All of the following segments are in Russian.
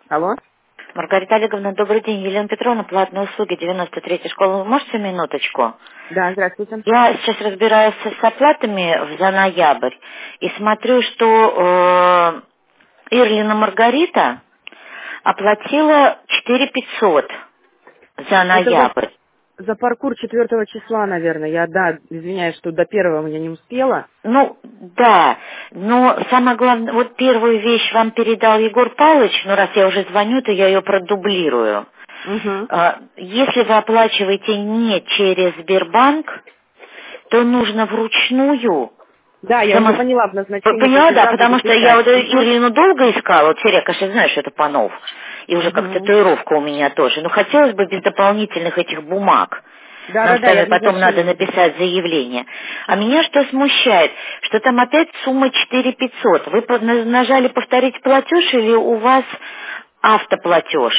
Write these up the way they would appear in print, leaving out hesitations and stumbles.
Алло? Маргарита Олеговна, добрый день. Елена Петровна, платные услуги, 93-я школа. Вы можете минуточку? Да, здравствуйте. Я сейчас разбираюсь с оплатами за ноябрь и смотрю, что Ирлина Маргарита оплатила 4500 за Это ноябрь. за паркур 4 числа, наверное. Я, да, извиняюсь, что до 1 я не успела. Ну, да, но самое главное, вот первую вещь вам передал Егор Павлович, но раз я уже звоню, то я ее продублирую. Угу. Если вы оплачиваете не через Сбербанк, то нужно вручную. Да, я уже поняла в назначении Поняла, да, платежа потому буду что я писать. вот Ирлину долго искала, вот все, я, конечно, знаю, что это Панов, и уже как Угу. татуировка у меня тоже, но хотелось бы без дополнительных этих бумаг. Нам с Да, я вами в потом надо назначении буду. написать заявление. А меня что смущает, что там опять сумма 4500. Вы нажали повторить платеж или у вас автоплатеж?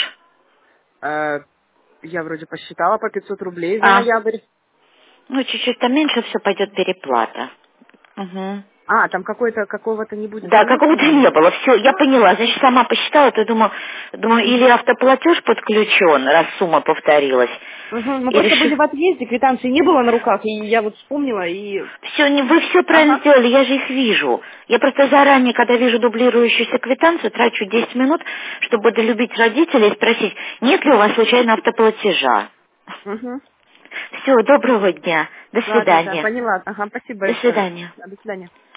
Я вроде посчитала по 500 рублей за ноябрь. Ну, чуть-чуть там меньше, все пойдет переплата. Угу. А, там какого-то не будет Да, момента, какого-то наверное. не было. Все, я поняла. Значит, сама посчитала, то думаю, или автоплатеж подключен, раз сумма повторилась. Угу. Мы И просто были решила, в отъезде, квитанции не было на руках, и я вот вспомнила, и... вы все правильно Ага. сделали, я же их вижу. Я просто заранее, когда вижу дублирующуюся квитанцию, трачу 10 минут, чтобы долюбить родителей и спросить, нет ли у вас случайно автоплатежа. Угу. Все, доброго дня. До Ладно, да, свидания. поняла. Ага, спасибо До большое. свидания. Да, до свидания.